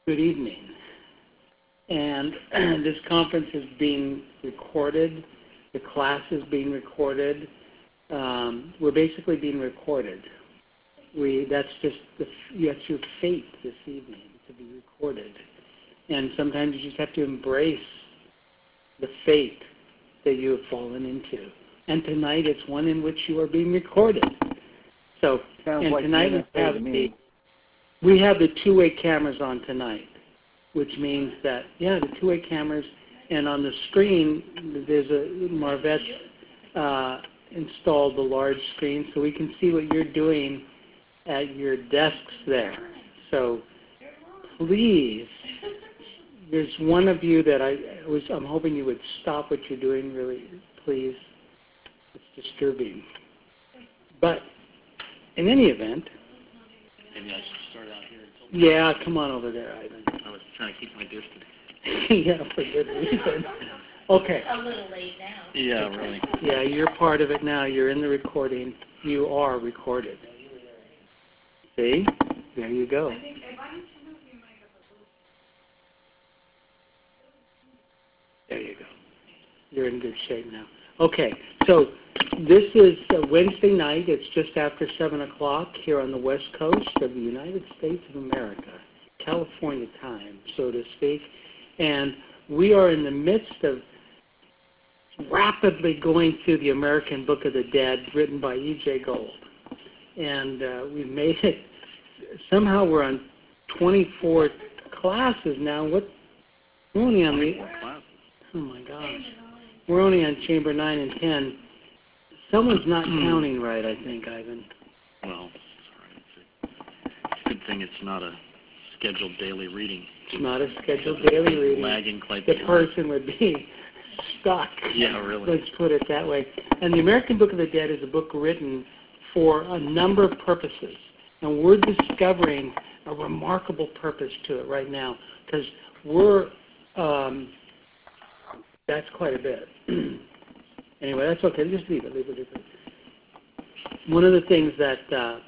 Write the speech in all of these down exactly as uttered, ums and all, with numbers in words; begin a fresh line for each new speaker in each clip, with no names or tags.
Good evening. And this conference is being recorded. The class is being recorded. Um, we're basically being recorded. We, that's just the, that's your fate this evening, to be recorded. And sometimes you just have to embrace the fate that you have fallen into. And tonight it's one in which you are being recorded. So,
Sounds
and
like
tonight we have the, we have the two-way cameras on tonight, which means that, yeah, the two-way cameras, and on the screen there's a, Marvette uh, installed the large screen so we can see what you're doing at your desks there. So please, there's one of you that I was, I'm hoping you would stop what you're doing, really, please. It's disturbing. But in any event,
maybe I should start out here.
Yeah, come on over there, Ivan.
I was trying to keep my distance.
Yeah, for good reason. Okay.
A little late now.
Yeah, really.
Yeah, you're part of it now. You're in the recording. You are recorded. See? There you go.
I think if I need to move, you might have a little.
There you go. You're in good shape now. Okay, so this is uh, Wednesday night. It's just after seven o'clock here on the west coast of the United States of America, California time, so to speak. And we are in the midst of rapidly going through the American Book of the Dead, written by E J Gold. And uh, we've made it, somehow we're on twenty-four classes now. What? We're only on the, oh my gosh. We're only on Chamber nine and ten. Someone's not counting right, I think, Ivan.
Well, it's a good thing it's not a scheduled daily reading.
It's not a scheduled daily reading.
Lagging quite
the
behind.
person would be stuck.
Yeah, really.
Let's put it that way. And the American Book of the Dead is a book written for a number of purposes. And we're discovering a remarkable purpose to it right now, because we're, um, that's quite a bit. Anyway, that's okay. Just leave it, leave it, leave it. One of the things that uh,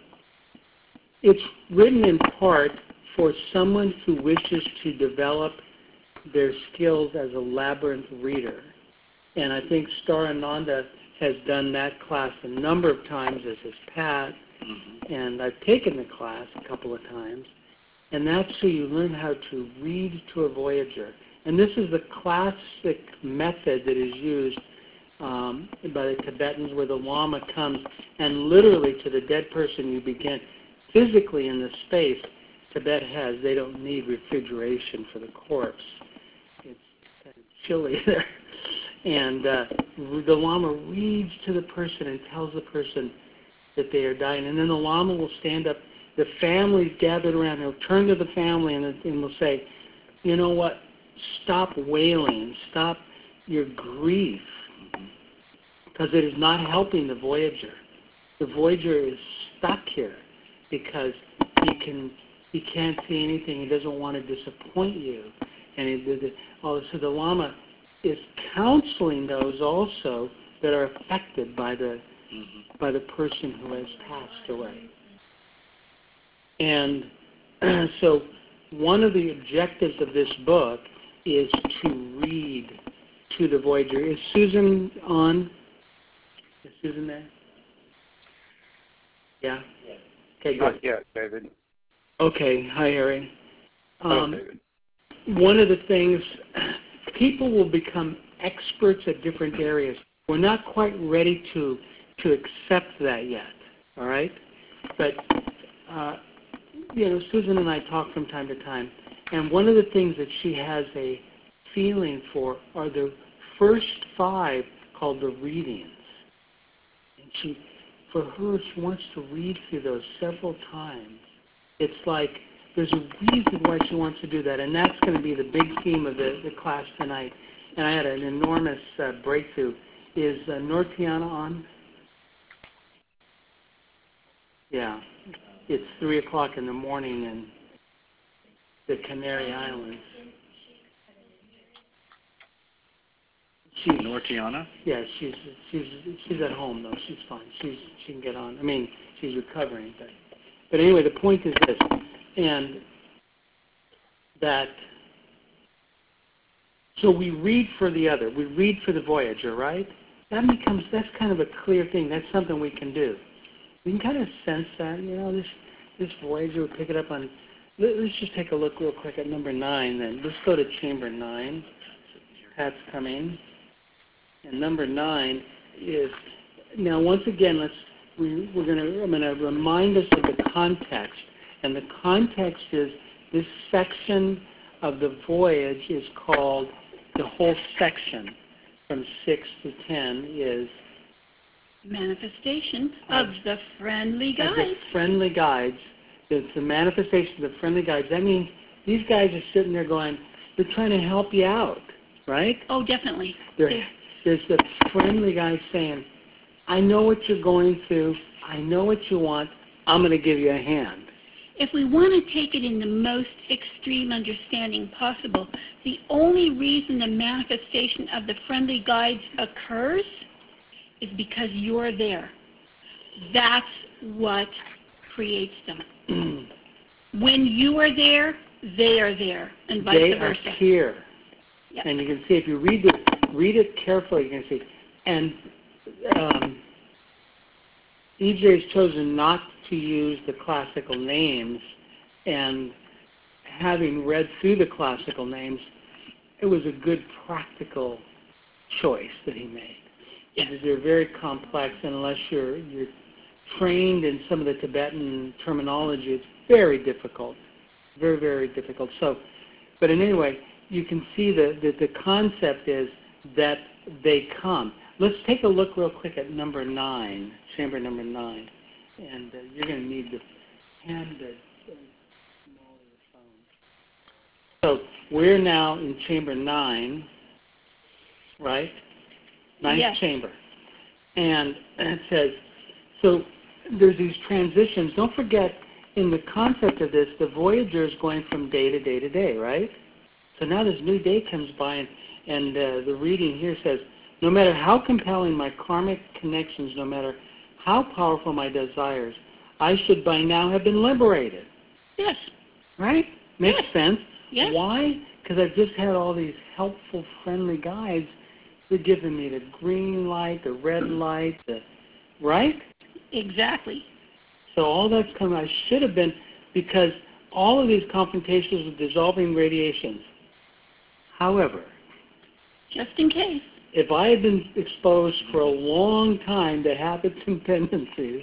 it's written in part for someone who wishes to develop their skills as a labyrinth reader. And I think Star Ananda has done that class a number of times, as has Pat, mm-hmm. and I've taken the class a couple of times. And that's so you learn how to read to a Voyager. And this is the classic method that is used um, by the Tibetans, where the Lama comes and literally to the dead person you begin physically in the space Tibet has. They don't need refrigeration for the corpse. It's kind of chilly there. And uh, the Lama reads to the person and tells the person that they are dying. And then the Lama will stand up. The family's gathered around. He'll turn to the family and, and will say, you know what? Stop wailing. Stop your grief. Because it is not helping the Voyager. The Voyager is stuck here because he can he can't see anything. He doesn't want to disappoint you. And he, the, the, oh, so the Lama is counseling those also that are affected by the mm-hmm. by the person who has passed away. And so one of the objectives of this book is to read to the Voyager. Is Susan on? Is Susan there? Yeah?
Yeah.
Okay, good.
Not yet, David.
Okay, hi, Harry. Um,
oh, David.
One of the things, people will become experts at different areas. We're not quite ready to to accept that yet, all right? But, uh, you know, Susan and I talk from time to time, and one of the things that she has a feeling for are the first five called the readings. And she, for her, she wants to read through those several times. It's like there's a reason why she wants to do that, and that's going to be the big theme of the, the class tonight. And I had an enormous uh, breakthrough. Is uh, Nortiana on? Yeah. It's three o'clock in the morning in the Canary Islands.
She's Nortiana?
Yeah, she's she's she's at home though. She's fine. She's she can get on. I mean, she's recovering. But but anyway, the point is this, and that, so we read for the other. We read for the Voyager, right? That becomes, that's kind of a clear thing. That's something we can do. We can kind of sense that, you know, this, this Voyager, we pick it up on, let, let's just take a look real quick at number nine then. Let's go to chamber nine. Pat's coming. And number nine is, now once again, let's, we, we're going to, I'm going to remind us of the context. And the context is this section of the voyage is called, the whole section from six to ten is
manifestation of the friendly guides.
Of the friendly guides. It's the manifestation of the friendly guides. That means these guys are sitting there going, they're trying to help you out, right?
Oh, definitely.
They're, there's the friendly guy saying, I know what you're going through. I know what you want. I'm going to give you a hand.
If we want to take it in the most extreme understanding possible, the only reason the manifestation of the friendly guides occurs is because you're there. That's what creates them. When you are there, they are there, and vice
they
versa.
They are here.
Yep.
And you can see, if you read it, read it carefully, you can see. And um, E J has chosen not to use the classical names, and having read through the classical names, it was a good practical choice that he made.
Yes.
Because they're very complex, and unless you're you're trained in some of the Tibetan terminology, it's very difficult, very, very difficult. So, but in any way, you can see that the, the concept is that they come. Let's take a look real quick at number nine, chamber number nine. And uh, you're going to need to hand the uh, Molly the phone. So we're now in chamber nine, right? Ninth
yes.
chamber. And it says, so there's these transitions. Don't forget, in the concept of this, the Voyager is going from day to day to day, right? So now this new day comes by, and, and uh, the reading here says, no matter how compelling my karmic connections, no matter how powerful my desires, I should by now have been liberated.
Yes.
Right? Makes
yes.
sense.
Yes.
Why? Because I've just had all these helpful, friendly guides. They're giving me the green light, the red light, the, right?
Exactly.
So all that's coming, I should have been, because all of these confrontations with dissolving radiations. However,
just in case,
if I had been exposed for a long time to habits and tendencies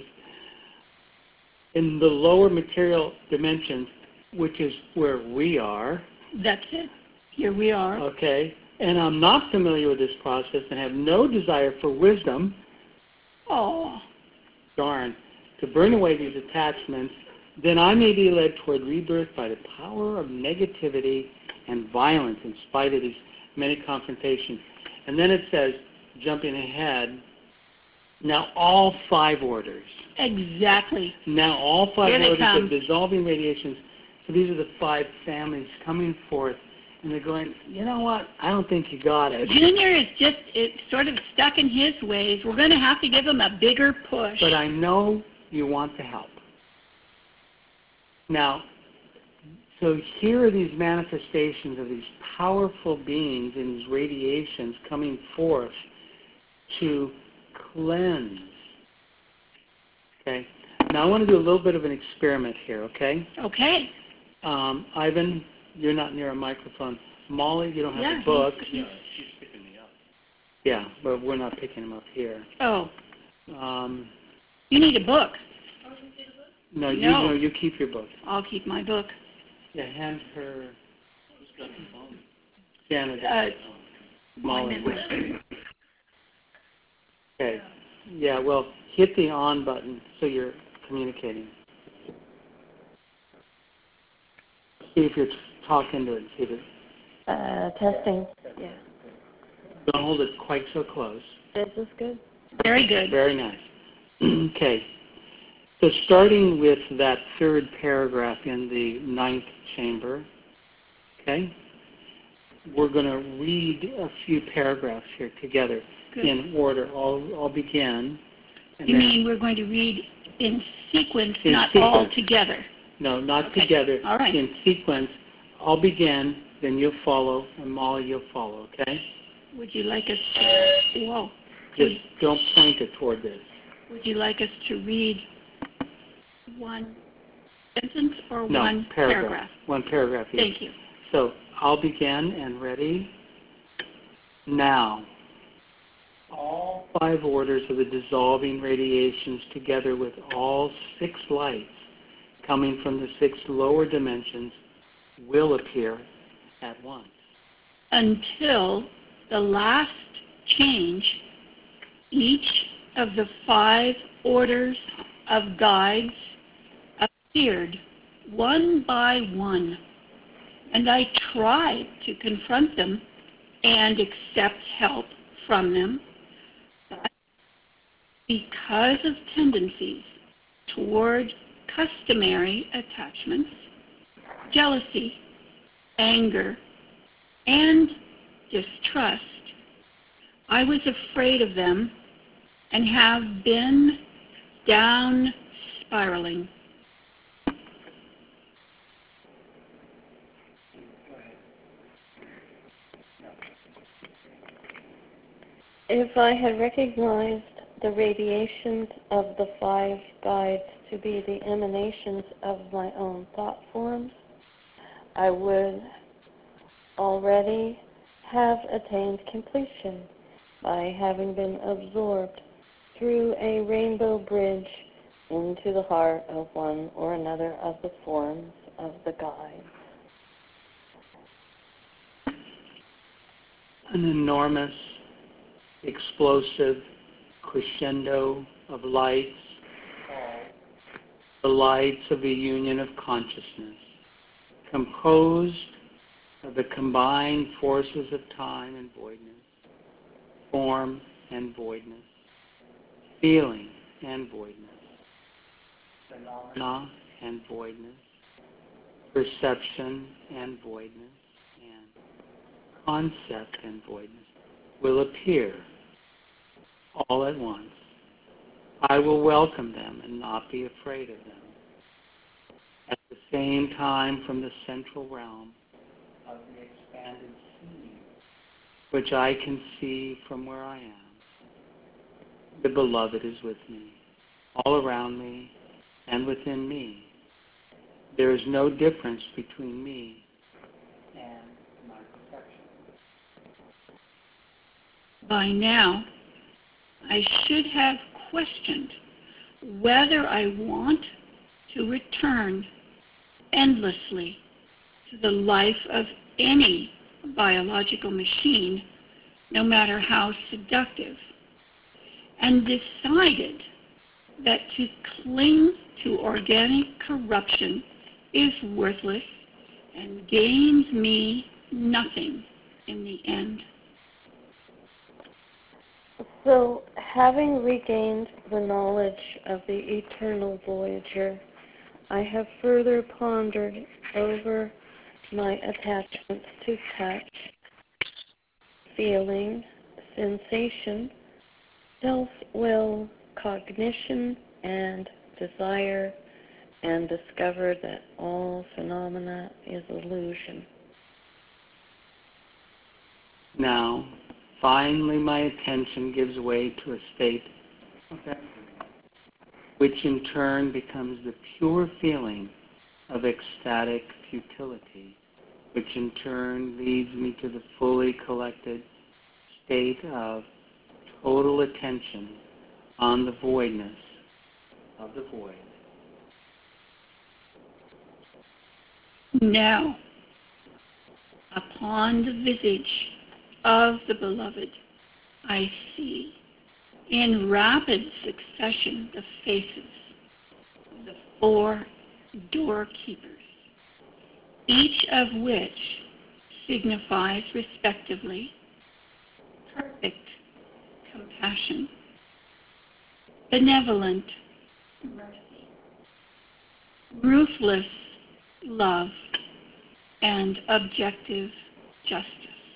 in the lower material dimensions, which is where we are.
That's it. Here we are.
Okay. And I'm not familiar with this process and have no desire for wisdom.
Oh.
Darn. To burn away these attachments, then I may be led toward rebirth by the power of negativity and violence in spite of these many confrontations. And then it says, jumping ahead, now all five orders.
Exactly.
Now all five
Here they
orders
come.
of dissolving radiations. So these are the five families coming forth. And they're going, you know what? I don't think you got it.
Junior is just it's sort of stuck in his ways. We're going to have to give him a bigger push.
But I know you want to help. Now, so here are these manifestations of these powerful beings and these radiations coming forth to cleanse. Okay? Now I want to do a little bit of an experiment here, okay?
Okay.
Um, Ivan, you're not near a microphone. Molly, you don't have
yeah,
a book.
He's, he's,
She's picking me up.
Yeah, but we're not picking him up here.
Oh.
Um,
you need a book.
no, you
No.
no, you keep your book.
I'll keep my book.
Yeah, hand her.
Who's got the phone?
Janet.
Uh,
Molly.
Molly.
Okay. Yeah, well, hit the on button so you're communicating. See if you're talking to it. See if it.
Uh, testing. Yeah.
Don't hold it quite so close.
Is this good?
Very good.
Very nice. Okay. So starting with that third paragraph in the ninth chamber, okay, we're going to read a few paragraphs here together
Good.
in order. I'll, I'll begin. And
You
then,
mean we're going to read in sequence,
In
not
sequence.
all together?
No, not
Okay.
together.
All right.
In sequence, I'll begin, then you'll follow, and Molly, you'll follow, okay?
Would you like us to, whoa,
Just don't point it toward this.
would you like us to read one sentence or
No,
one
paragraph.
paragraph?
One paragraph each.
Thank you.
So I'll begin, and ready? Now, all five orders of the dissolving radiations, together with all six lights coming from the six lower dimensions, will appear at once.
Until the last change, each of the five orders of guides appeared one by one, and I tried to confront them and accept help from them, but because of tendencies toward customary attachments, jealousy, anger, and distrust, I was afraid of them and have been down spiraling.
If I had recognized the radiations of the five guides to be the emanations of my own thought forms, I would already have attained completion by having been absorbed through a rainbow bridge into the heart of one or another of the forms of the guides.
An enormous, explosive crescendo of lights, the lights of the union of consciousness, composed of the combined forces of time and voidness, form and voidness, feeling and voidness, phenomena and voidness, perception and voidness, and concept and voidness, will appear all at once. I will welcome them and not be afraid of them. At the same time, from the central realm of the expanded sea, which I can see from where I am, the Beloved is with me, all around me and within me. There is no difference between me and my perfection.
By now, I should have questioned whether I want to return endlessly to the life of any biological machine, no matter how seductive, and decided that to cling to organic corruption is worthless and gains me nothing in the end.
So, having regained the knowledge of the eternal Voyager, I have further pondered over my attachments to touch, feeling, sensation, self-will, cognition, and desire, and discovered that all phenomena is illusion.
Now, finally my attention gives way to a state of equanimity, which in turn becomes the pure feeling of ecstatic futility, which in turn leads me to the fully collected state of total attention on the voidness of the void.
Now, upon the visage of the Beloved, I see in rapid succession the faces of the four doorkeepers, each of which signifies respectively perfect compassion, benevolent mercy, ruthless love, and objective justice.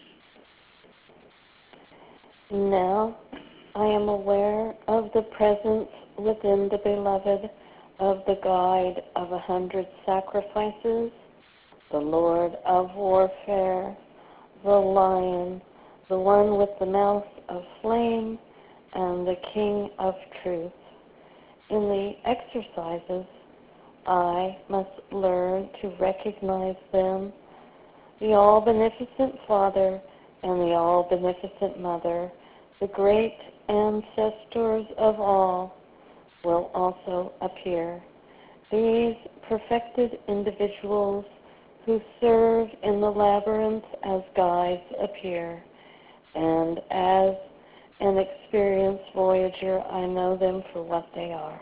Now, I am aware of the presence within the Beloved of the guide of a hundred sacrifices, the Lord of warfare, the lion, the one with the mouth of flame, and the King of truth. In the exercises, I must learn to recognize them, the all-beneficent Father and the all-beneficent Mother, the great ancestors of all, will also appear. These perfected individuals who serve in the labyrinth as guides appear, and as an experienced voyager, I know them for what they are.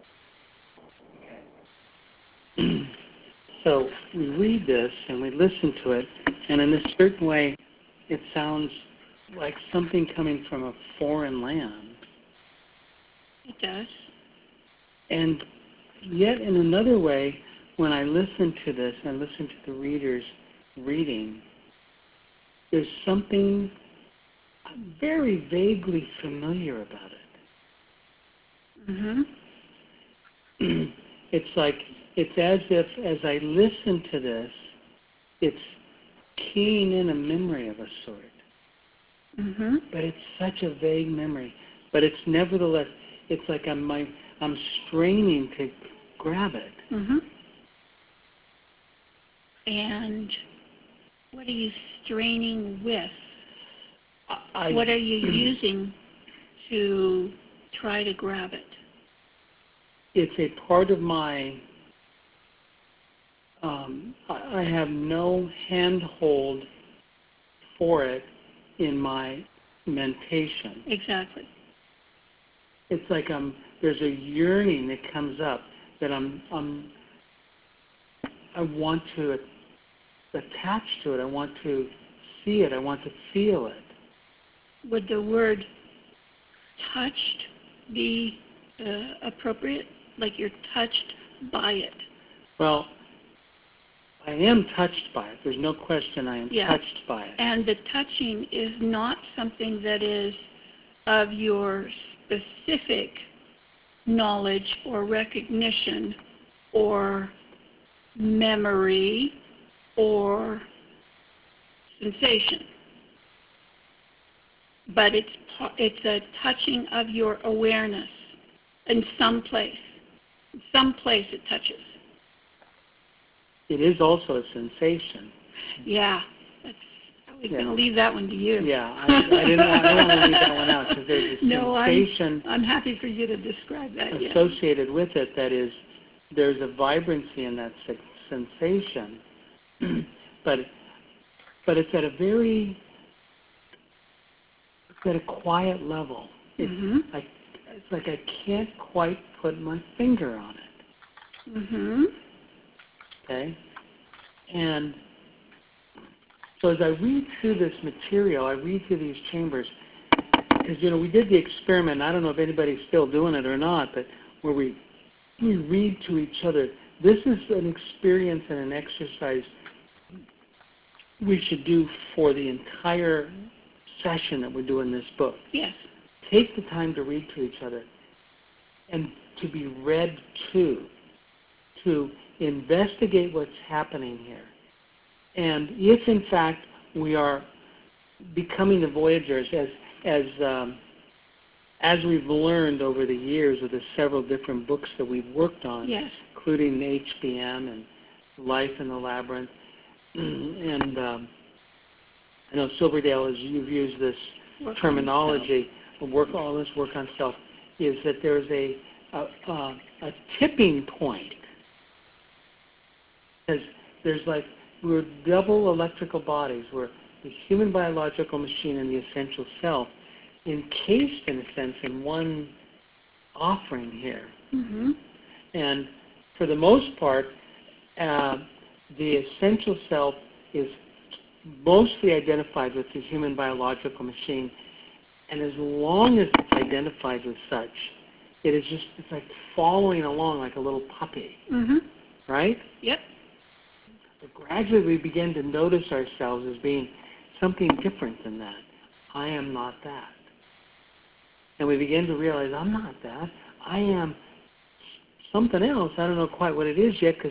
So we read this and we listen to it, and in a certain way, it sounds like something coming from a foreign land.
It does.
And yet, in another way, when I listen to this and listen to the readers reading, there's something very vaguely familiar about it.
Mm-hmm.
It's like, it's as if, as I listen to this, it's keying in a memory of a sort.
Mm-hmm.
But it's such a vague memory. But it's nevertheless, it's like I'm, my, I'm straining to grab it.
Mm-hmm. And what are you straining with?
I,
What are you using to try to grab it?
It's a part of my, um, I, I have no handhold for it in my mentation.
Exactly.
It's like I'm, there's a yearning that comes up that I'm, I'm I want to attach to it. I want to see it. I want to feel it.
Would the word touched be uh, appropriate? Like you're touched by it?
Well, I am touched by it. There's no question I am
Yeah.
touched by it.
And the touching is not something that is of your specific knowledge or recognition or memory or sensation. But it's it's a touching of your awareness in some place. In some place it touches.
It is also a sensation.
Yeah. That's, I was
Yeah.
going to leave that one to you.
Yeah, I, I didn't want, I don't want to leave that one out because there's a
no,
sensation
I'm, I'm happy for you to describe that.
associated with it that is, there's a vibrancy in that se- sensation, but but it's at a very, it's at a quiet level. It's,
Mm-hmm.
I, it's like I can't quite put my finger on it.
Mm-hmm.
Okay? And so as I read through this material, I read through these chambers, because, you know, we did the experiment, I don't know if anybody's still doing it or not, but where we, we read to each other. This is an experience and an exercise we should do for the entire session that we're doing this book.
Yes.
Take the time to read to each other and to be read to, to investigate what's happening here. And if, in fact, we are becoming the voyagers, as as um, as we've learned over the years with the several different books that we've worked on,
Yes.
including H B M and Life in the Labyrinth, and um, I know Silverdale, as you've used this
Work
terminology, work all this work on self, is that there's a a, a, a tipping point, because there's like, we're double electrical bodies. We're the human biological machine and the essential self, encased in a sense in one offering here.
Mm-hmm.
And for the most part, uh, the essential self is mostly identified with the human biological machine, and as long as it's identified with such, it is just, it's like following along like a little puppy,
Mm-hmm.
right?
Yep.
But gradually we begin to notice ourselves as being something different than that. I am not that. And we begin to realize, I'm not that. I am something else. I don't know quite what it is yet, because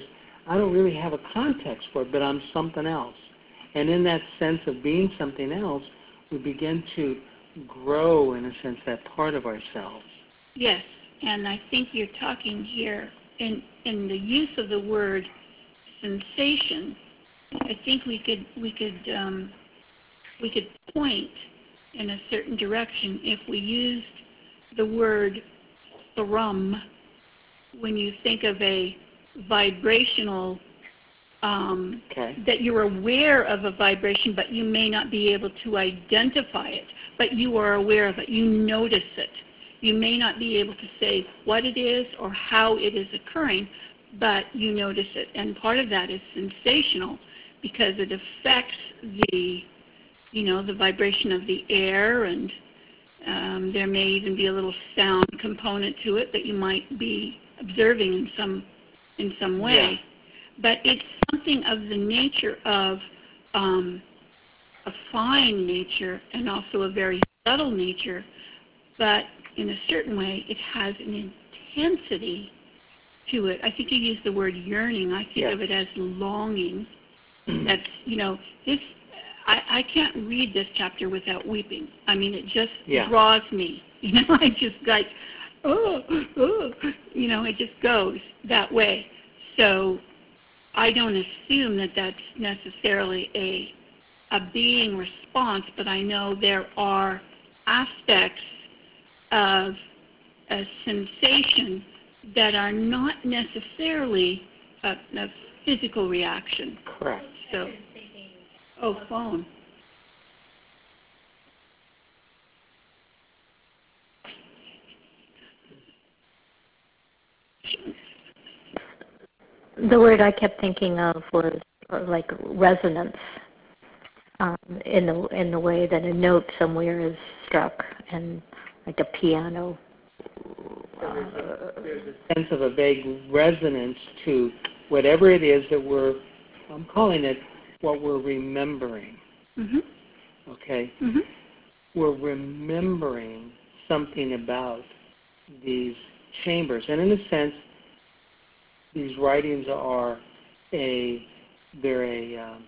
I don't really have a context for it, but I'm something else. And in that sense of being something else, we begin to grow, in a sense, that part of ourselves.
Yes, and I think you're talking here in, in the use of the word sensation. I think we could we could um, we could point in a certain direction if we used the word thrum when you think of a vibrational, um,
Okay.
that you're aware of a vibration, but you may not be able to identify it, but you are aware of it. You notice it. You may not be able to say what it is or how it is occurring, but you notice it. And part of that is sensational because it affects the, you know, the vibration of the air, and um, there may even be a little sound component to it that you might be observing in some in some way.
Yeah.
But it's something of the nature of um, a fine nature and also a very subtle nature, but in a certain way it has an intensity to it. I think you used the word yearning. I think
Yes.
of it as longing. That's, you know, this, I, I can't read this chapter without weeping. I mean, it just
Yeah.
draws me. You know, I just like, oh, oh, you know, it just goes that way. So I don't assume that that's necessarily a, a being response, but I know there are aspects of a sensation that are not necessarily a, a physical reaction.
Correct.
So, oh, phone.
The word I kept thinking of was uh, like resonance, um, in the in the way that a note somewhere is struck, and like a piano.
There's a, there's a sense of a vague resonance to whatever it is that we're, I'm calling it what we're remembering.
Mm-hmm.
Okay?
Mm-hmm.
We're remembering something about these chambers. And in a sense, these writings are a, they're a, um,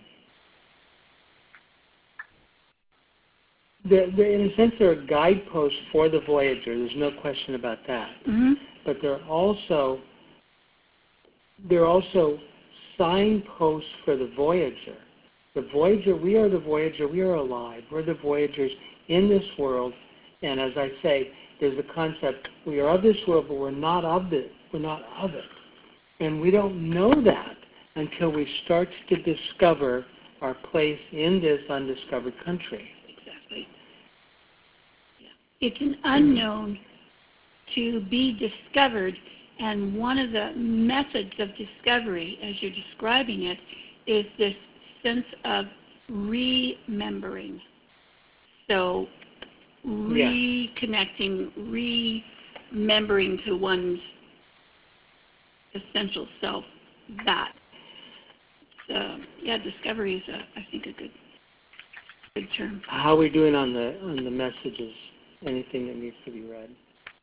they're, they're, in a sense, they're a guidepost for the Voyager. There's no question about that.
Mm-hmm.
But they're also, they're also signposts for the Voyager. The Voyager, we are the Voyager, we are alive. We're the Voyagers in this world. And as I say, there's a concept, we are of this world, but we're not of it. We're not of it. And we don't know that until we start to discover our place in this undiscovered country.
Exactly. Yeah. It's an unknown to be discovered, and one of the methods of discovery, as you're describing it, is this sense of remembering. So reconnecting, remembering to one's essential self, that. So, yeah, discovery is, a, I think, a good good term.
How are we doing on the on the messages? Anything that needs to be read?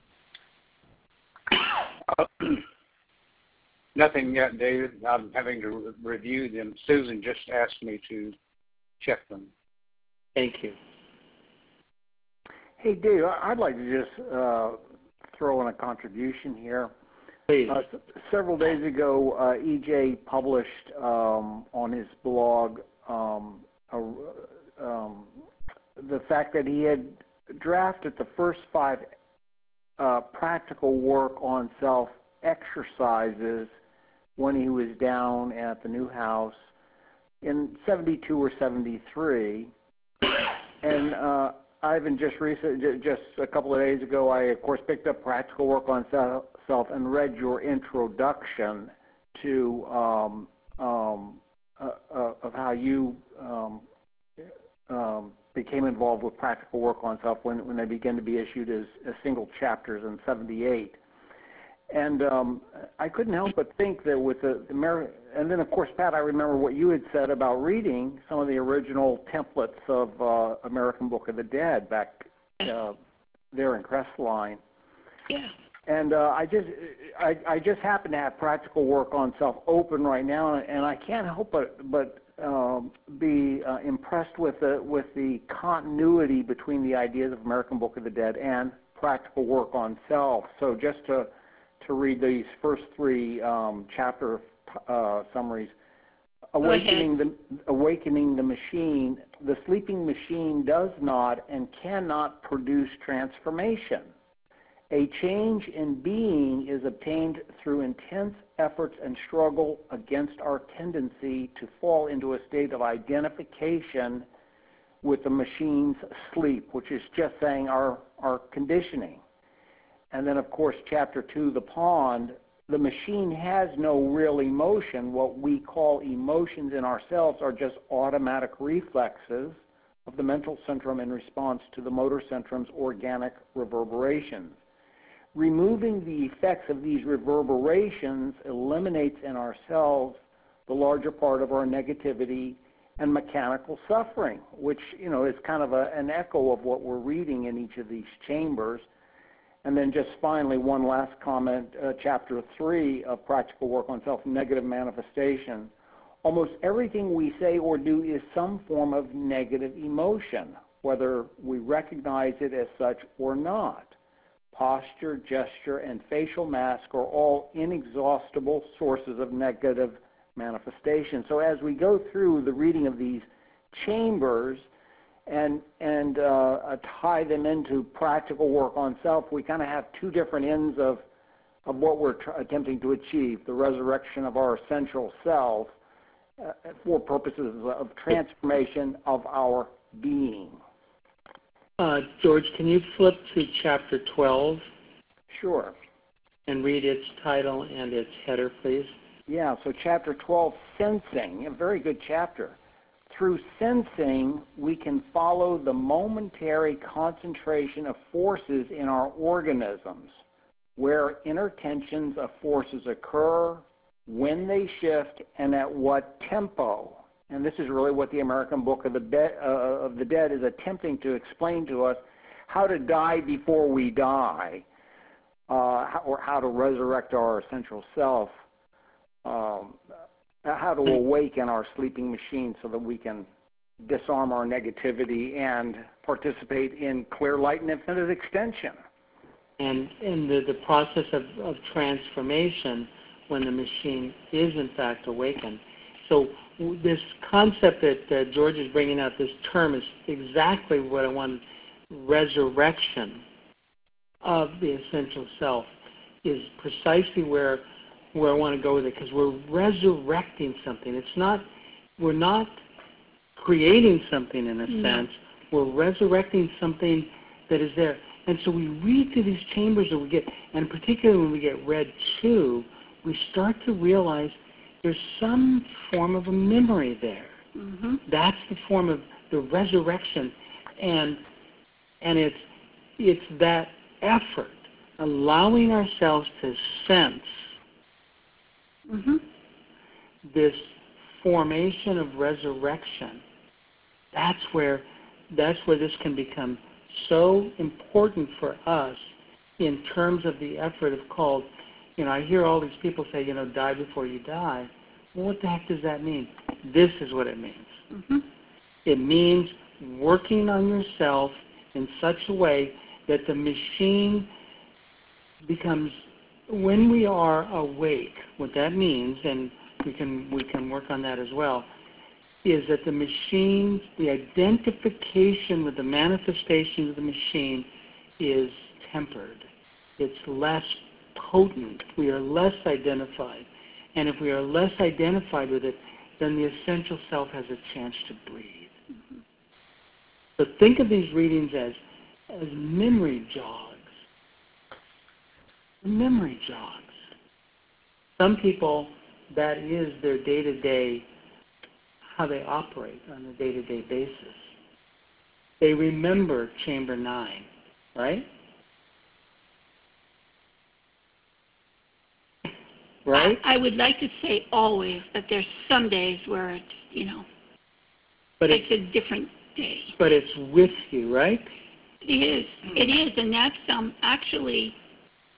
Uh, nothing yet, David. I'm having to re- review them. Susan just asked me to check them.
Thank you.
Hey, Dave, I- I'd like to just uh, throw in a contribution here.
Please.
Uh, s- several days ago, uh, E J published um, on his blog um, a, um, the fact that he had drafted the first five uh, practical work on self exercises when he was down at the new house in seventy-two or seventy-three. And uh, Ivan, just recently, just a couple of days ago, I of course picked up Practical Work on Self and read your introduction to um, um, uh, uh, of how you um, um, became involved with Practical Work on Self when when they began to be issued as, as single chapters in seventy-eight. And um, I couldn't help but think that with the Ameri- and then of course, Pat, I remember what you had said about reading some of the original templates of uh, American Book of the Dead back uh, there in Crestline.
Yeah.
and uh, I just I, I just happen to have practical work on self open right now, and I can't help but but um, be uh, impressed with the with the continuity between the ideas of American Book of the Dead and practical work on self. So just to to read these first three um, chapter uh, summaries. Awakening the, awakening the machine, the sleeping machine does not and cannot produce transformation. A change in being is obtained through intense efforts and struggle against our tendency to fall into a state of identification with the machine's sleep, which is just saying our, our conditioning. And then, of course, chapter two, the pond, the machine has no real emotion. What we call emotions in ourselves are just automatic reflexes of the mental centrum in response to the motor centrum's organic reverberations. Removing the effects of these reverberations eliminates in ourselves the larger part of our negativity and mechanical suffering, which, you know, is kind of a, an echo of what we're reading in each of these chambers. And then just finally, one last comment, uh, chapter three of Practical Work on Self, Negative Manifestation. Almost everything we say or do is some form of negative emotion, whether we recognize it as such or not. Posture, gesture, and facial mask are all inexhaustible sources of negative manifestation. So as we go through the reading of these chambers, and and uh, tie them into practical work on self, we kind of have two different ends of, of what we're tr- attempting to achieve, the resurrection of our essential self uh, for purposes of transformation of our being.
Uh, George, can you flip to chapter twelve?
Sure.
And read its title and its header, please?
Yeah, so chapter twelve, Sensing, a very good chapter. Through sensing, we can follow the momentary concentration of forces in our organisms, where inner tensions of forces occur, when they shift, and at what tempo. And this is really what the American Book of the, Be- uh, of the Dead is attempting to explain to us, how to die before we die, uh, or how to resurrect our essential self. Um, how to awaken our sleeping machine so that we can disarm our negativity and participate in clear light and infinite extension.
And in the, the process of, of transformation when the machine is in fact awakened. So this concept that uh, George is bringing out, this term, is exactly what I want. Resurrection of the essential self is precisely where where I want to go with it, because we're resurrecting something. It's not, we're not creating something in a
No.
sense. We're resurrecting something that is there. And so we read through these chambers that we get, and particularly when we get read to, we start to realize there's some form of a memory there.
Mm-hmm.
That's the form of the resurrection, and and it's it's that effort, allowing ourselves to sense
Mm-hmm.
this formation of resurrection. That's where that's where this can become so important for us in terms of the effort of called, you know, I hear all these people say, you know, die before you die. Well, what the heck does that mean? This is what it means.
Mm-hmm.
It means working on yourself in such a way that the machine becomes, when we are awake, what that means, and we can we can work on that as well, is that the machine, the identification with the manifestation of the machine is tempered. It's less potent. We are less identified. And if we are less identified with it, then the essential self has a chance to breathe.
Mm-hmm.
So think of these readings as, as memory jogs. Memory jogs. Some people, that is their day-to-day, how they operate on a day-to-day basis. They remember chamber nine, right? Right?
I, I would like to say always, but there's some days where it's, you know,
But
it's
it's,
a different day.
but it's with you, right?
It is. It is, and that's um, actually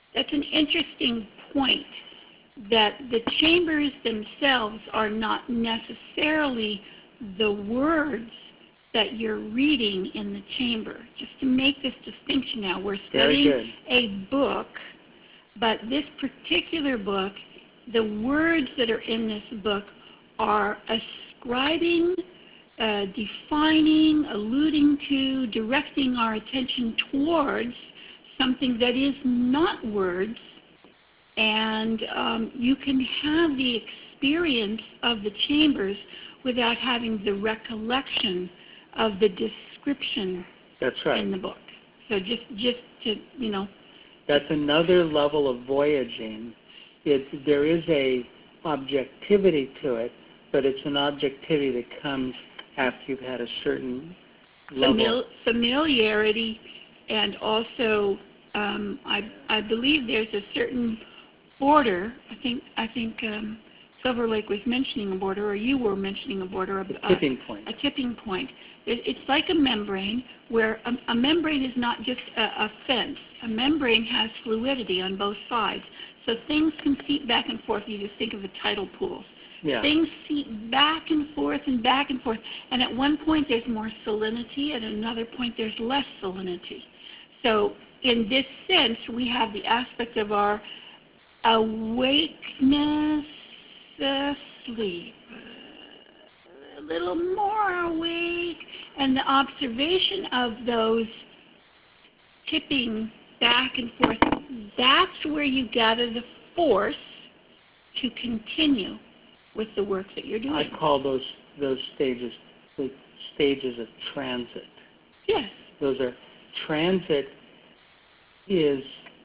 that's an interesting point, that the chambers themselves are not necessarily the words that you're reading in the chamber. Just to make this distinction now, we're studying a book, but this particular book, the words that are in this book are ascribing, uh, defining, alluding to, directing our attention towards something that is not words, and um, you can have the experience of the chambers without having the recollection of the description
That's right.
in the book. So just, just to, you know.
That's another level of voyaging. It, there is a objectivity to it, but it's an objectivity that comes after you've had a certain level.
Famili- familiarity, and also um, I, I believe there's a certain border. I think I think um, Silver Lake was mentioning a border, or you were mentioning a border.
A tipping point.
A, a tipping point. It, it's like a membrane, where a, a membrane is not just a, a fence. A membrane has fluidity on both sides. So things can seep back and forth. You just think of the tidal pools.
Yeah.
Things seep back and forth and back and forth. And at one point there's more salinity, and at another point there's less salinity. So in this sense, we have the aspect of our awakeness, uh, sleep, uh, a little more awake, and the observation of those tipping back and forth. That's where you gather the force to continue with the work that you're doing.
I call those those stages the stages of transit.
Yes.
Those are transit is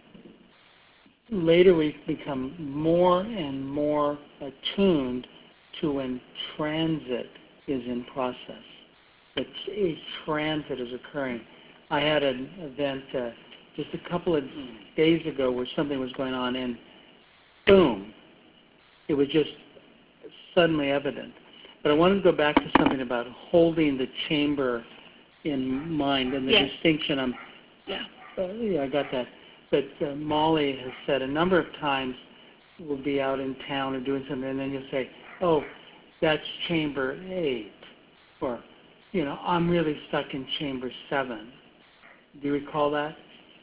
later we become more and more attuned to when transit is in process. That a transit is occurring. I had an event uh, just a couple of days ago where something was going on, and boom, it was just suddenly evident. But I wanted to go back to something about holding the chamber in mind and the
yes.
distinction. I'm,
yeah.
Uh, yeah, I got that. But uh, Molly has said a number of times we'll be out in town or doing something, and then you'll say, oh, that's chamber eight. Or, you know, I'm really stuck in chamber seven. Do you recall that?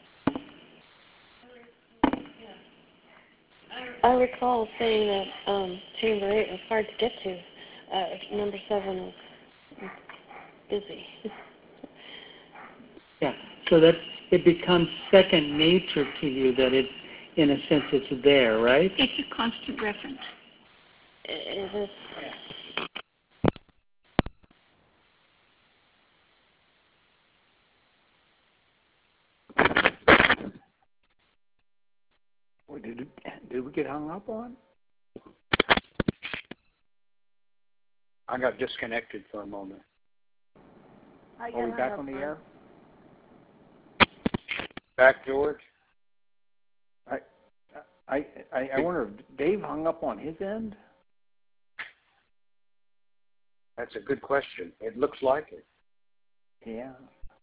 I recall saying that um, chamber eight was hard to get to. Uh, number seven is busy.
Yeah, so that it becomes second nature to you that it, in a sense, it's there, right?
It's a constant reference.
It is.
Wait, did, did we get hung up on?
I got disconnected for a moment.
Are we back on the air?
Back, George?
I, I, I, I wonder if Dave hung up on his end?
That's a good question. It looks like it.
Yeah.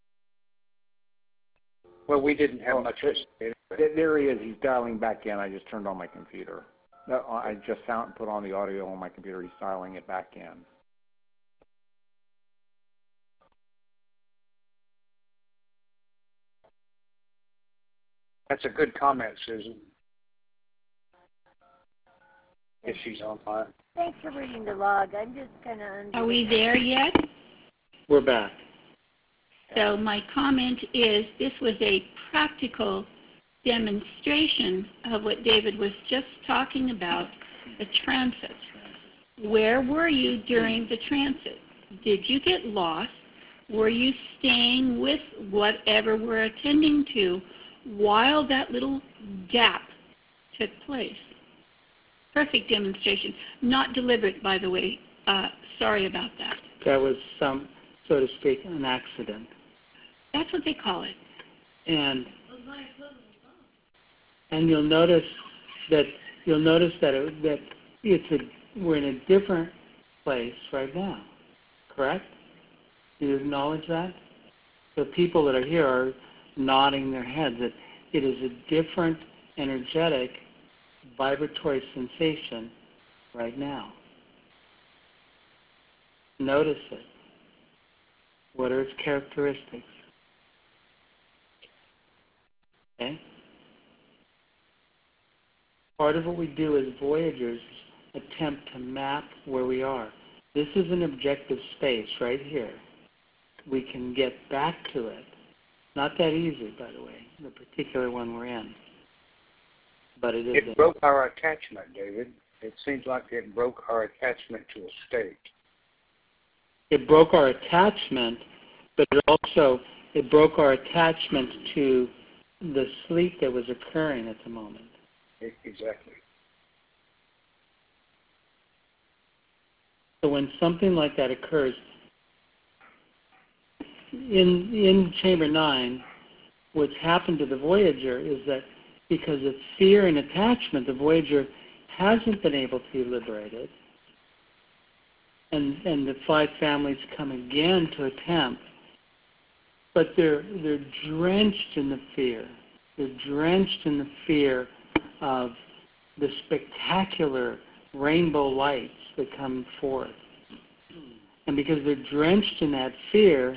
Well, we didn't have
Oh,
much.
there, there he is. He's dialing back in. I just turned on my computer. No, I just found, put on the audio on my computer. He's dialing it back in.
That's a good comment, Susan. If she's online.
Thanks for reading the log. I'm just kind of...
Are we there yet?
We're back.
So my comment is this was a practical demonstration of what David was just talking about, the transit. Where were you during the transit? Did you get lost? Were you staying with whatever we're attending to while that little gap took place? Perfect demonstration. Not deliberate, by the way. Uh, sorry about that.
That was some, so to speak, an accident.
That's what they call it.
And and you'll notice that you'll notice that it, that it's a we're in a different place right now. Correct? You acknowledge that? The people that are here are nodding their heads that it is a different energetic, vibratory sensation right now. Notice it. What are its characteristics? Okay? Part of what we do as Voyagers is attempt to map where we are. This is an objective space right here. We can get back to it. Not that easy, by the way, the particular one we're in. But it is.
It broke our attachment, David. It seems like it broke our attachment to a state.
It broke our attachment, but it also it broke our attachment to the sleep that was occurring at the moment.
It, exactly.
So when something like that occurs, in in Chamber nine, what's happened to the Voyager is that because of fear and attachment, the Voyager hasn't been able to be liberated. And and the five families come again to attempt, but they're they're drenched in the fear. They're drenched in the fear of the spectacular rainbow lights that come forth. And because they're drenched in that fear,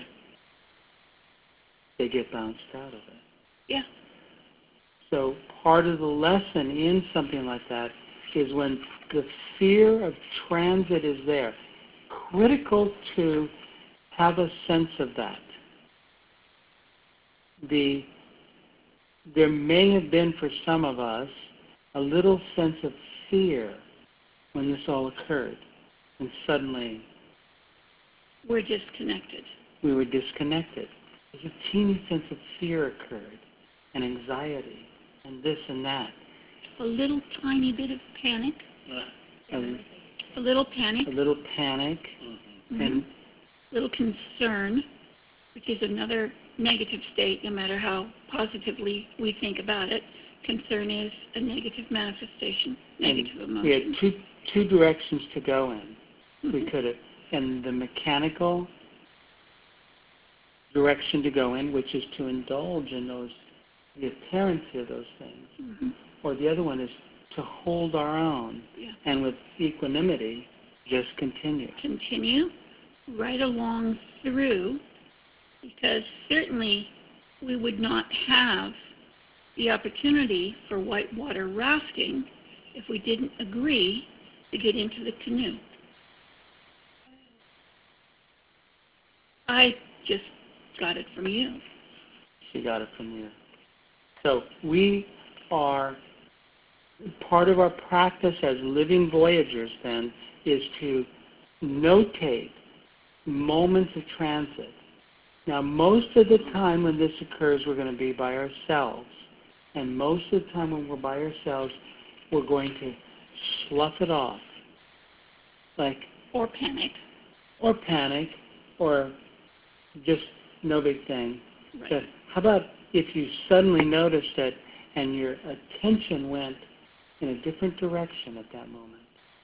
they get bounced out of it.
Yeah.
So part of the lesson in something like that is when the fear of transit is there. Critical to have a sense of that. The, there may have been for some of us a little sense of fear when this all occurred, and suddenly
we're disconnected.
We were disconnected. There's a teeny sense of fear occurred, and anxiety, and this and that.
A little tiny bit of panic.
A,
A little panic.
a little panic,
Mm-hmm.
and
A little concern, which is another negative state, no matter how positively we think about it. Concern is a negative manifestation, negative
and
emotion.
we had two two directions to go in.
Mm-hmm.
We could have, and the mechanical direction to go in, which is to indulge in those, the appearance of those things.
Mm-hmm.
Or the other one is to hold our own,
Yeah.
and with equanimity, just continue.
Continue right along through, because certainly we would not have the opportunity for whitewater rafting if we didn't agree to get into the canoe. I just got it from you.
She got it from you. So we are, part of our practice as living Voyagers then is to notate moments of transit. Now, most of the time when this occurs, we're going to be by ourselves. And most of the time when we're by ourselves, we're going to slough it off. Like,
Or panic.
or panic, or just no big thing.
Right.
But how about if you suddenly noticed it and your attention went in a different direction at that moment?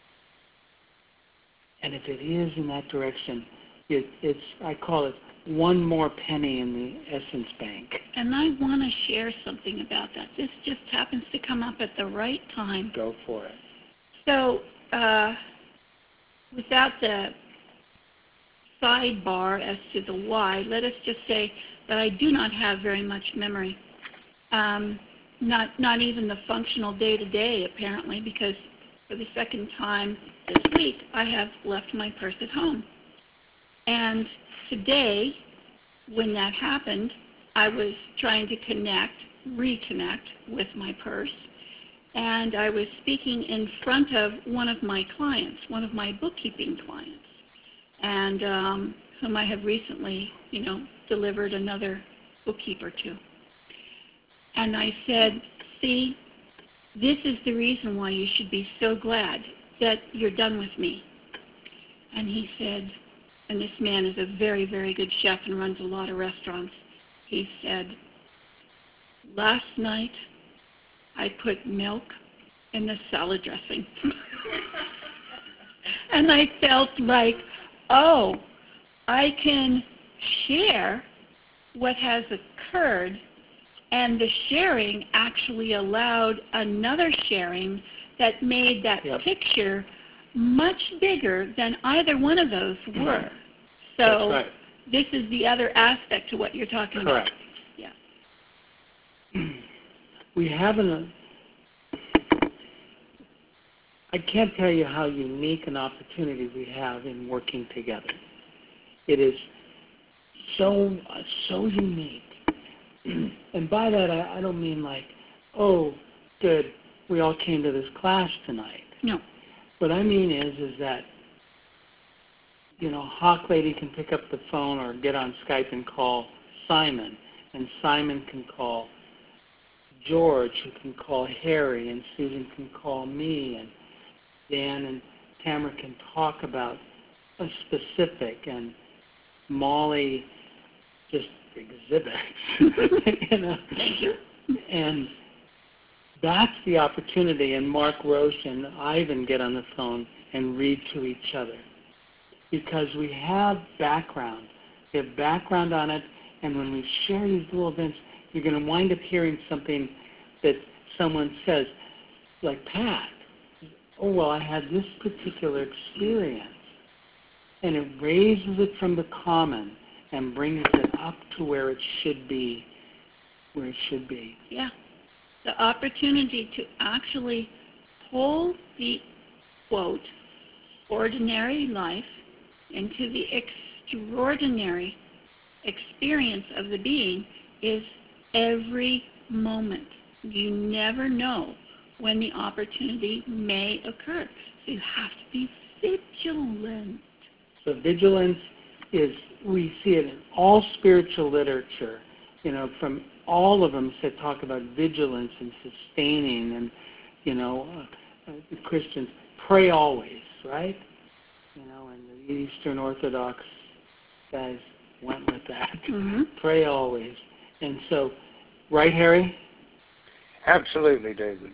And if it is in that direction, it, it's, I call it one more penny in the essence bank.
And I want to share something about that. This just happens to come up at the right time.
Go for it.
So, uh, without the sidebar as to the why, let us just say that I do not have very much memory. Um, not not even the functional day-to-day, apparently, because for the second time this week, I have left my purse at home. And today, when that happened, I was trying to connect, reconnect with my purse, and I was speaking in front of one of my clients, one of my bookkeeping clients, and um, whom I have recently, you know, delivered another bookkeeper to. And I said, see, this is the reason why you should be so glad that you're done with me. And he said, and this man is a very, very good chef and runs a lot of restaurants, he said, last night I put milk in the salad dressing. And I felt like, oh, I can share what has occurred And the sharing actually allowed another sharing that made that
Yep.
picture much bigger than either one of those were. So
That's right.
this is the other aspect to what you're talking
Correct.
about. Yeah.
We have an, I can't tell you how unique an opportunity we have in working together. It is so, uh, so unique. And by that, I, I don't mean like, oh, good, we all came to this class tonight.
No.
What I mean is, is that, you know, Hawk Lady can pick up the phone or get on Skype and call Simon, and Simon can call George, who can call Harry, and Susan can call me, and Dan and Tamara can talk about a specific, and Molly just exhibits. You know?
Thank you.
And that's the opportunity, and Mark Roche and Ivan get on the phone and read to each other. Because we have background. We have background on it, and when we share these little events, you're going to wind up hearing something that someone says, like Pat, oh, well, I had this particular experience. And it raises it from the common and brings it up to where it should be, where it should be.
Yeah. The opportunity to actually pull the, quote, ordinary life into the extraordinary experience of the being is every moment. You never know when the opportunity may occur. So you have to be vigilant.
So vigilance is, we see it in all spiritual literature, you know, from all of them that talk about vigilance and sustaining, and, you know, uh, uh, the Christians pray always, right? You know, and the Eastern Orthodox guys went with that.
Mm-hmm.
Pray always. And so, right, Harry?
Absolutely, David.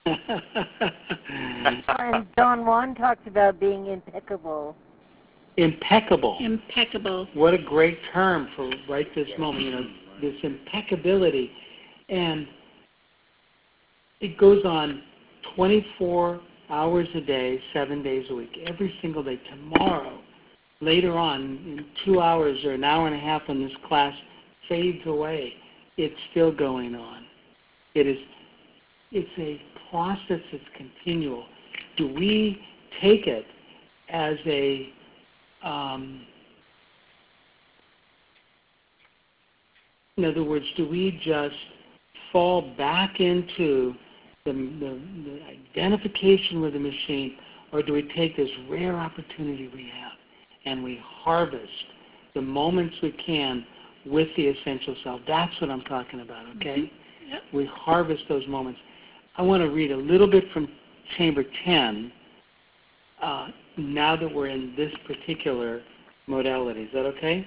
And Don Juan talks about being impeccable.
Impeccable.
Impeccable.
What a great term for right this moment, you know, this impeccability. And it goes on twenty-four hours a day, seven days a week, every single day. Tomorrow, later on, in two hours or an hour and a half when this class fades away, it's still going on. It is, it's a process that's continual. Do we take it as a Um, in other words, do we just fall back into the, the, the identification with the machine, or do we take this rare opportunity we have and we harvest the moments we can with the essential self? That's what I'm talking about, okay?
Mm-hmm. Yep.
We harvest those moments. I want to read a little bit from Chamber ten, uh, now that we're in this particular modality. Is that okay?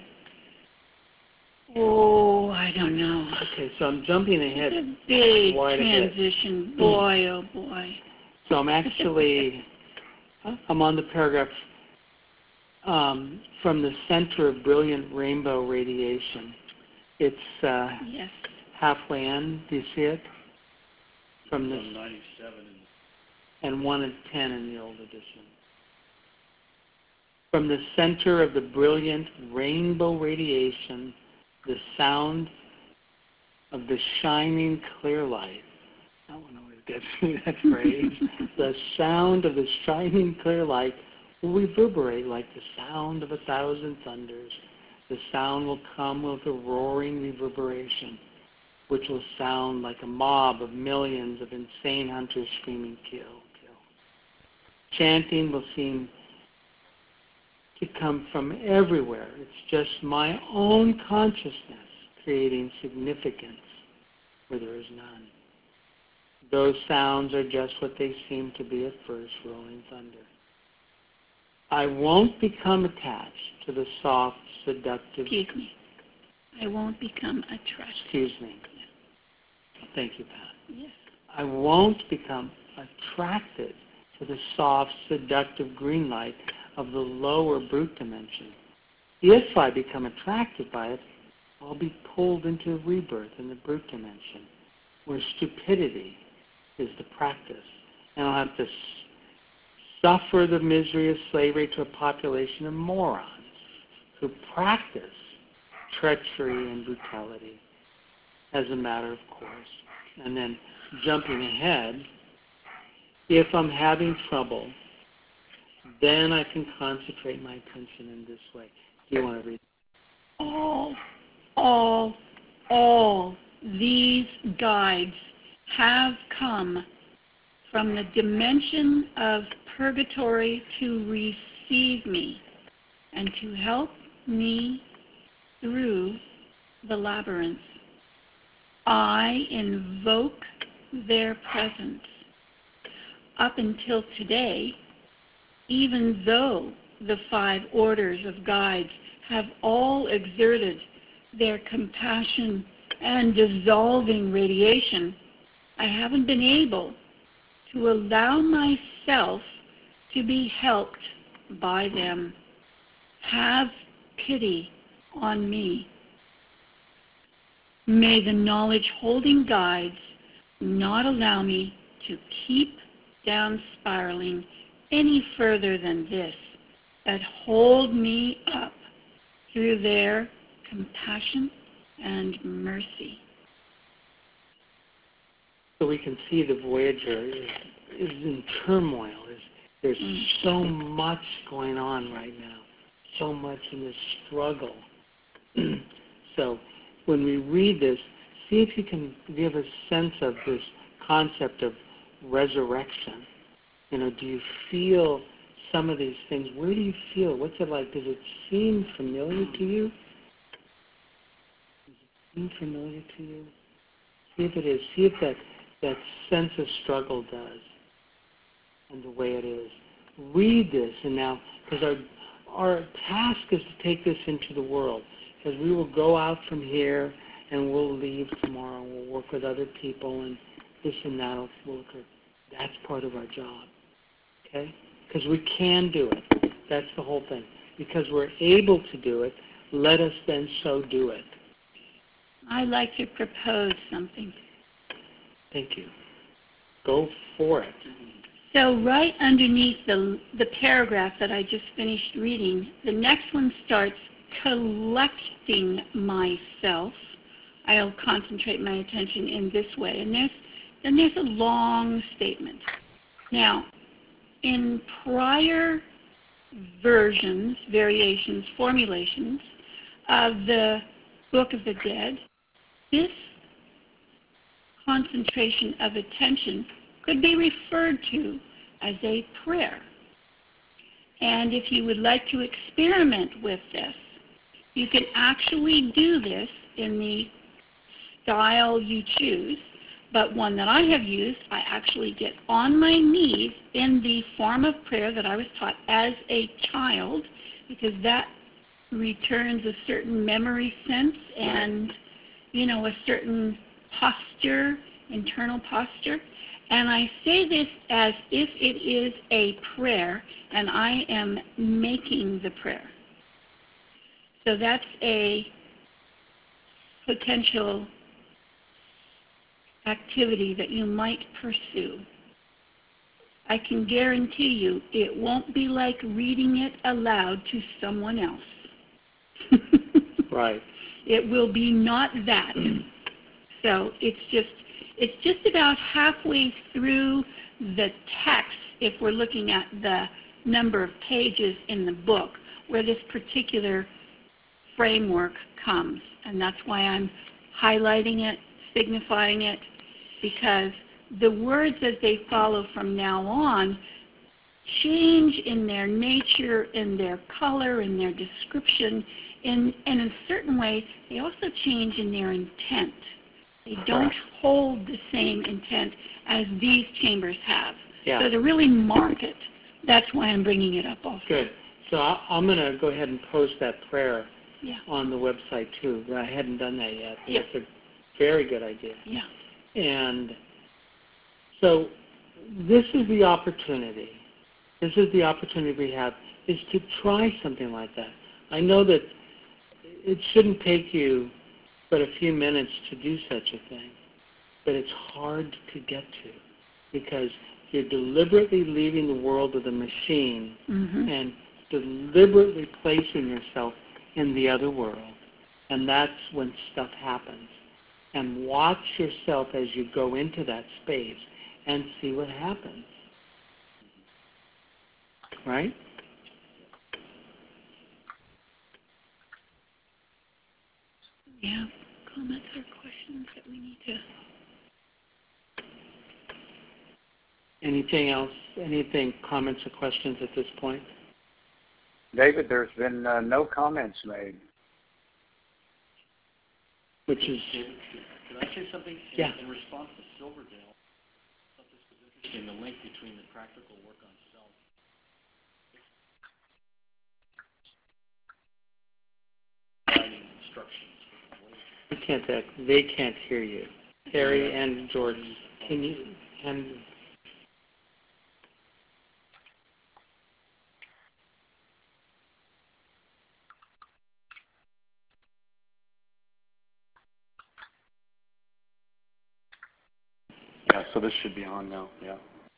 Oh, I don't know.
Okay, so I'm jumping ahead.
It's a big
quite a bit.
transition. Boy, oh boy.
So I'm actually, I'm on the paragraph um, from the center of brilliant rainbow radiation. It's uh,
Yes.
halfway in. Do you see it? From the
ninety-seven
and one and ten in the old edition. From the center of the brilliant rainbow radiation, the sound of the shining clear light. That one always gets me, that phrase. The sound of the shining clear light will reverberate like the sound of a thousand thunders. The sound will come with a roaring reverberation, which will sound like a mob of millions of insane hunters screaming, kill, kill. Chanting will seem to come from everywhere. It's just my own consciousness creating significance where there is none. Those sounds are just what they seem to be at first, rolling thunder. I won't become attached to the soft, seductive...
Excuse me. I won't become attracted.
Excuse me. Thank you, Pat.
Yes.
I won't become attracted to the soft, seductive green light of the lower brute dimension. If I become attracted by it, I'll be pulled into rebirth in the brute dimension, where stupidity is the practice. And I'll have to s- suffer the misery of slavery to a population of morons who practice treachery and brutality as a matter of course. And then jumping ahead, if I'm having trouble, then I can concentrate my attention in this way. Do you want to read?
All, all, all these guides have come from the dimension of purgatory to receive me and to help me through the labyrinth. I invoke their presence. Up until today, even though the five orders of guides have all exerted their compassion and dissolving radiation, I haven't been able to allow myself to be helped by them. Have pity on me. May the knowledge-holding guides not allow me to keep down spiraling any further than this, but hold me up through their compassion and mercy.
So we can see the Voyager is, is in turmoil. Is, there's
Mm.
so much going on right now, so much in this struggle. So when we read this, see if you can give a sense of this concept of resurrection. You know, do you feel some of these things? Where do you feel? What's it like? Does it seem familiar to you? Does it seem familiar to you? See if it is. See if that, that sense of struggle does, and the way it is. Read this, and now, because our, our task is to take this into the world, because we will go out from here, and we'll leave tomorrow, and we'll work with other people, and this and that will occur. That's part of our job, okay? Because we can do it. That's the whole thing. Because we're able to do it, let us then so do it.
I'd like to propose something.
Thank you. Go for it.
So right underneath the, the paragraph that I just finished reading, the next one starts, collecting myself. I'll concentrate my attention in this way. And there's, then there's a long statement. Now, in prior versions, variations, formulations of the Book of the Dead, this concentration of attention could be referred to as a prayer. And if you would like to experiment with this, you can actually do this in the style you choose, but one that I have used, I actually get on my knees in the form of prayer that I was taught as a child, because that returns a certain memory sense and, you know, a certain posture, internal posture. And I say this as if it is a prayer, and I am making the prayer. So that's a potential activity that you might pursue. I can guarantee you it won't be like reading it aloud to someone else.
Right.
It will be not that. So it's just it's just about halfway through the text, if we're looking at the number of pages in the book, where this particular framework comes. And that's why I'm highlighting it, signifying it, because the words as they follow from now on change in their nature, in their color, in their description, in, and in a certain way, they also change in their intent. They don't
Correct.
hold the same intent as these chambers have.
Yeah.
So to really mark it, that's why I'm bringing it up also.
Good. So I, I'm going to go ahead and post that prayer
Yeah.
on the website too. I hadn't done that yet.
Yeah.
It's a very good idea.
Yeah.
And so this is the opportunity. This is the opportunity we have, is to try something like that. I know that it shouldn't take you but a few minutes to do such a thing. But it's hard to get to because you're deliberately leaving the world of the machine
Mm-hmm.
and deliberately placing yourself in the other world. And that's when stuff happens. And watch yourself as you go into that space and see what happens. Right?
Yeah. Comments or questions that we need to...
Anything else? Anything, comments or questions at this point?
David, there's been uh, no comments made.
Which is...
David, could I say something? In,
Yeah.
In response to Silverdale, I thought this was interesting, the link between the practical work on self. Guiding instructions.
You can't, act- they can't hear you. Harry and George, can you... And
Yeah, so this should be on now. Yeah.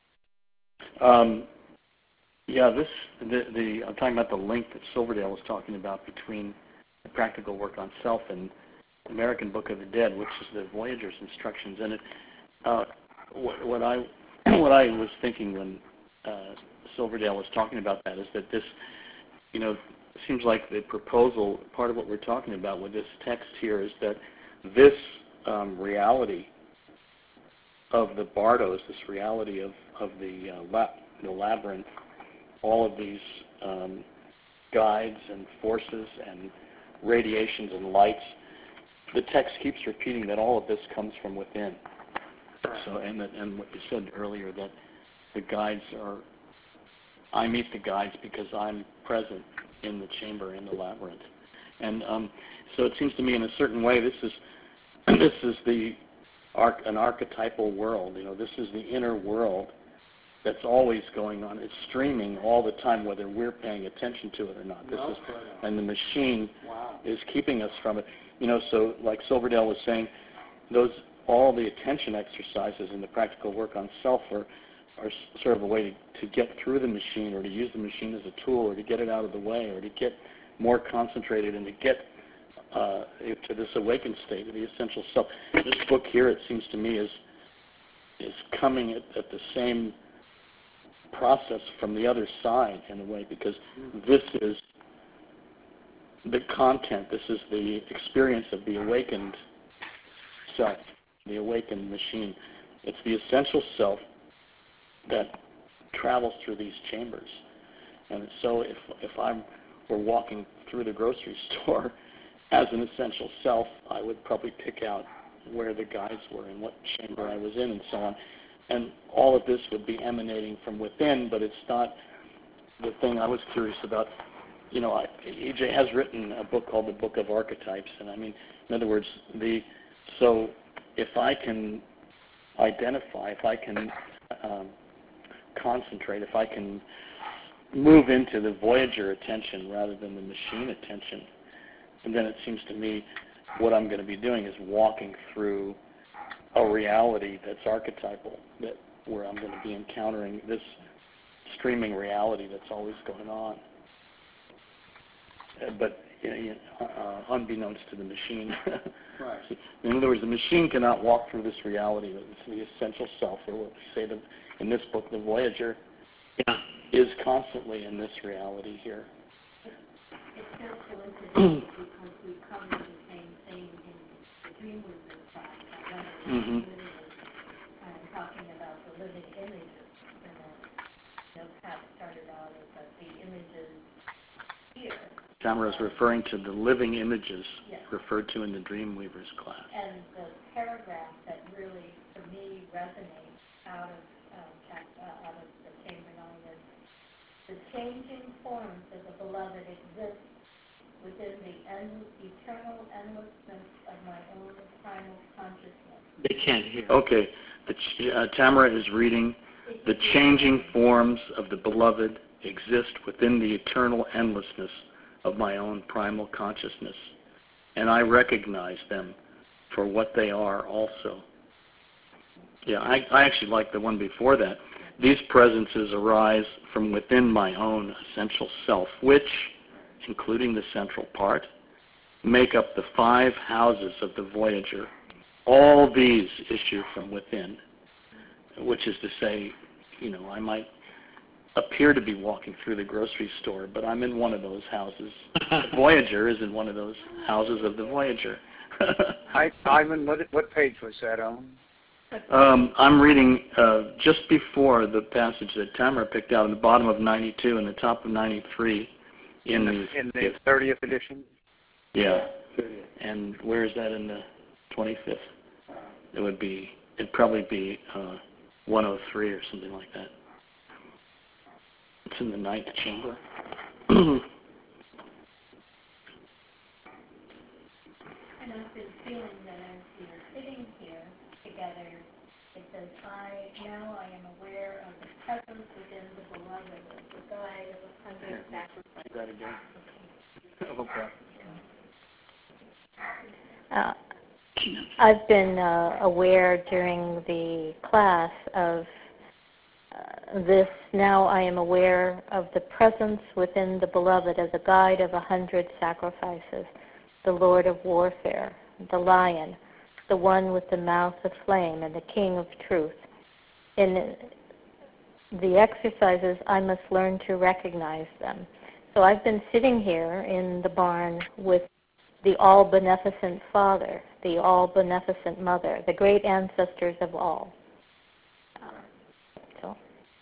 Um, yeah, this the the I'm talking about the link that Silverdale was talking about between the practical work on self and the American Book of the Dead, which is the Voyager's instructions. And it, uh, what, what I what I was thinking when uh, Silverdale was talking about that is that this, you know, seems like the proposal. Part of what we're talking about with this text here is that this um, reality of the Bardos, this reality of, of the, uh, la- the labyrinth, all of these um, guides and forces and radiations and lights, the text keeps repeating that all of this comes from within. So, and, that, and what you said earlier, that the guides are, I meet the guides because I'm present in the chamber, in the labyrinth. And um, so it seems to me in a certain way this is, this is the Arch, an archetypal world. You know, this is the inner world that's always going on. It's streaming all the time, whether we're paying attention to it or not. This is, and the machine wow. is keeping us from it. You know, so like Silverdale was saying, those all the attention exercises in the practical work on self are, are sort of a way to, to get through the machine, or to use the machine as a tool, or to get it out of the way, or to get more concentrated and to get Uh, to this awakened state of the essential self. This book here, it seems to me, is is coming at, at the same process from the other side in a way, because this is the content, this is the experience of the awakened self, the awakened machine. It's the essential self that travels through these chambers. And so if if I were walking through the grocery store as an essential self, I would probably pick out where the guides were and what chamber I was in and so on. And all of this would be emanating from within, but it's not the thing I was curious about. You know, I, E J has written a book called The Book of Archetypes, and I mean, in other words, the so if I can identify, if I can um, concentrate, if I can move into the Voyager attention rather than the machine attention, and then it seems to me what I'm going to be doing is walking through a reality that's archetypal, that where I'm going to be encountering this streaming reality that's always going on. Uh, but you know, uh, unbeknownst to the machine. Right. In other words, the machine cannot walk through this reality. It's the essential self, or what we say that in this book, the Voyager, yeah. is constantly in this reality here.
It's so coincident because we covered the same thing in the Dreamweaver class. I
Mm-hmm.
I'm talking about the living images. And then, you know, Pat started out as that the images here.
Tamara is referring to the living images
yes.
referred to in the Dreamweavers class.
And the paragraph that really, for me, resonates out of um, uh, out of the Chamber Nine is the changing forms of the beloved exist within the end, eternal endlessness of my own primal consciousness.
they can't hear.
Okay, the ch- uh, Tamara is reading, the changing forms of the beloved exist within the eternal endlessness of my own primal consciousness, and I recognize them for what they are also. Yeah, I, I actually like the one before that. These presences arise from within my own essential self, which, including the central part, make up the five houses of the Voyager. All these issue from within, which is to say, you know, I might appear to be walking through the grocery store, but I'm in one of those houses. The Voyager is in one of those houses of the Voyager.
Hi, Ivan, what, what page was that on?
Um, I'm reading uh, just before the passage that Tamara picked out, in the bottom of ninety-two and the top of ninety-three. In,
In the,
the,
in the thirtieth edition?
Yeah. And where is that in the twenty-fifth? It would be, it'd probably be uh, one oh three or something like that. It's in the ninth chamber.
And I've been feeling that as we are sitting here together, it says, I now I am aware of the presence within the beloved as the guide of a hundred sacrifices.
That again. Okay.
Uh, I've been uh, aware during the class of uh, this. Now I am aware of the presence within the beloved as a guide of a hundred sacrifices, the Lord of warfare, the lion, the one with the mouth of flame, and the king of truth. In the exercises, I must learn to recognize them. So I've been sitting here in the barn with the all-beneficent Father, the all-beneficent Mother, the great ancestors of all. Uh, so.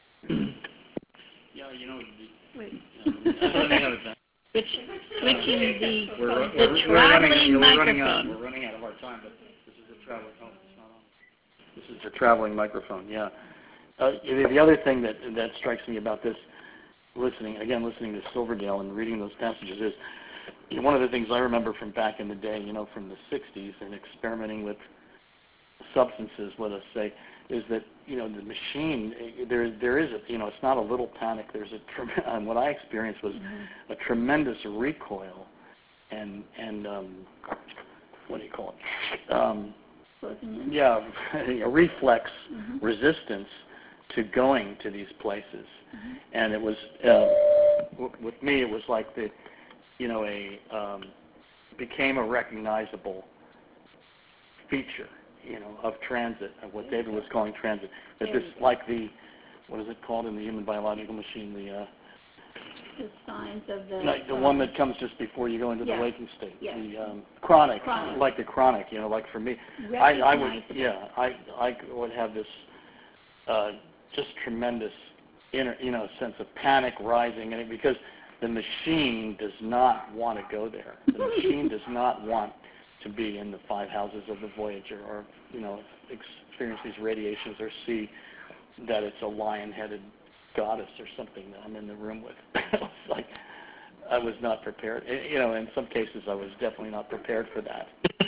Yeah, you know,
Wait.
the,
Switch, switching the,
we're,
the
we're, we're
traveling
running, we're running out.
microphone.
We're running out of our time, but this is a traveling. Oh, it's not on. This is a traveling microphone. Yeah. Uh, the, the other thing that that strikes me about this, listening again, listening to Silverdale and reading those passages is, you know, one of the things I remember from back in the day, you know, from the sixties and experimenting with substances, let us say, is that, you know, the machine, there there is a, you know, it's not a little panic. There's a, and what I experienced was mm-hmm. a tremendous recoil and, and um, what do you call it? Um, yeah, a reflex mm-hmm. resistance to going to these places. Mm-hmm. And it was, uh, w- with me, it was like the, you know, a, um, became a recognizable feature, you know, of transit, of what David was calling transit. That this, like the, what is it called in the human biological machine, the, uh,
the signs of the...
Like the uh, one that comes just before you go into yeah. the waking state.
Yeah.
The um, chronic,
chronic,
like the chronic, you know, like for me. I, I would, yeah, I, I would have this uh, just tremendous inner, you know, sense of panic rising, and it, because the machine does not want to go there. The machine does not want to be in the five houses of the Voyager, or, you know, experience these radiations, or see that it's a lion-headed goddess or something that I'm in the room with. It was like I was not prepared. You know, in some cases I was definitely not prepared for that.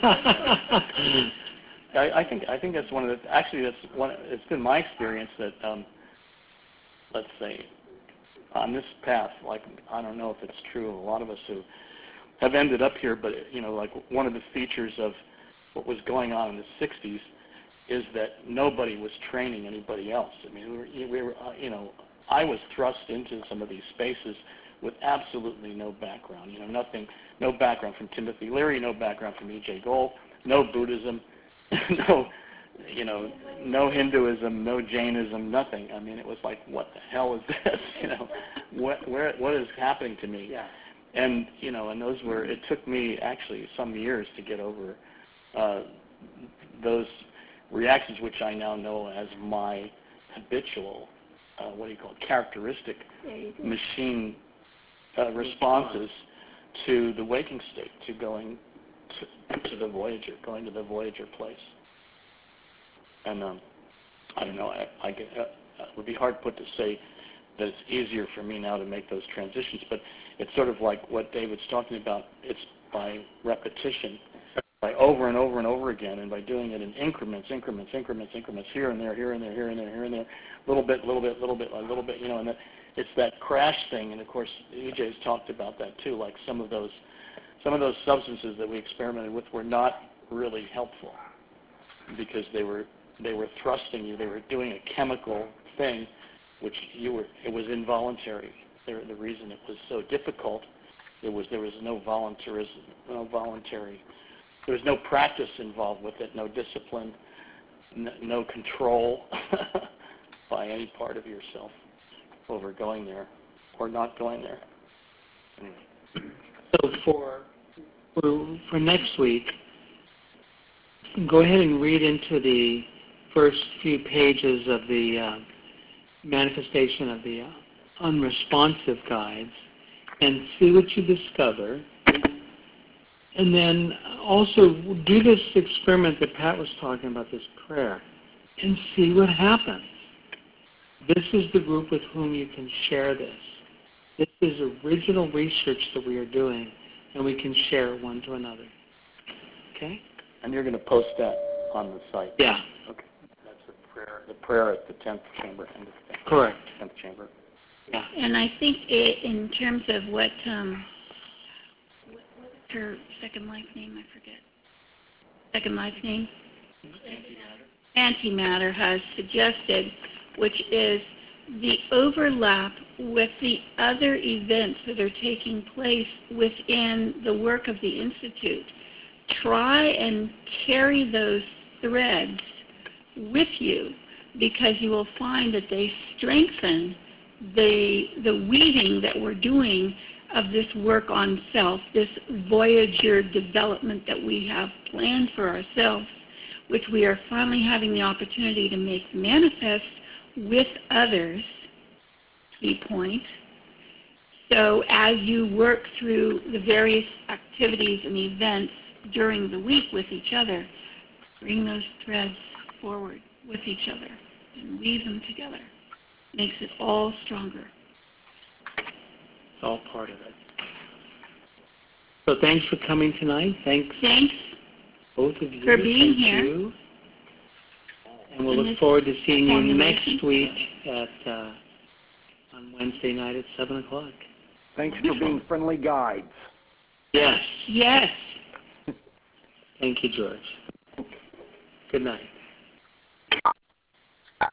I, I think I think that's one of the actually that's one. It's been my experience that um, let's say on this path, like I don't know if it's true of a lot of us who have ended up here, but you know, like one of the features of what was going on in the sixties is that nobody was training anybody else. I mean, we were, we were uh, you know. I was thrust into some of these spaces with absolutely no background, you know, nothing, no background from Timothy Leary, no background from E J Gold, no Buddhism, no, you know, no Hinduism, no Jainism, nothing. I mean, it was like, what the hell is this? You know, what, where, what is happening to me?
Yeah.
And, you know, and those were, it took me actually some years to get over uh, those reactions, which I now know as my habitual Uh, what do you call it, characteristic machine uh, responses to the waking state, to going to, to the Voyager, going to the Voyager place. And um, I don't know, I, I get, uh, it would be hard put to say that it's easier for me now to make those transitions, but it's sort of like what David's talking about. It's by repetition, by over and over and over again, and by doing it in increments, increments, increments, increments, here and there, here and there, here and there, here and there, little bit, little bit, little bit, a little bit, you know, and that, it's that crash thing. And of course, E J's talked about that too. Like some of those, some of those substances that we experimented with were not really helpful because they were they were thrusting you. They were doing a chemical thing, which you were. It was involuntary. The, the reason it was so difficult, there was there was no voluntarism, no voluntary. There was no practice involved with it, no discipline, no, no control by any part of yourself over going there or not going there. Anyway.
So for, for for next week, go ahead and read into the first few pages of the uh, manifestation of the uh, unresponsive guides and see what you discover. And then also do this experiment that Pat was talking about, this prayer, and see what happens. This is the group with whom you can share this. This is original research that we are doing, and we can share one to another. Okay?
And you're going to post that on the site?
Yeah.
Okay. That's the prayer, the prayer at the tenth chamber. And the
Correct.
tenth chamber.
Yeah.
And I think it, in terms of what, um, what, what is her second life name? I forget. Second life name? Antimatter. Antimatter has suggested, which is the overlap with the other events that are taking place within the work of the Institute. Try and carry those threads with you, because you will find that they strengthen the, the weaving that we're doing of this work on self, this Voyager development that we have planned for ourselves, which we are finally having the opportunity to make manifest with others, key point. So as you work through the various activities and events during the week with each other, bring those threads forward with each other and weave them together. Makes it all stronger.
It's all part of it. So thanks for coming tonight. Thanks.
Thanks.
Both of you.
For being
Thank
here.
You. And we'll look forward to seeing you next week at uh, on Wednesday night at seven o'clock.
Thanks for being friendly guides.
Yes.
Yes.
Thank you, George. Good night.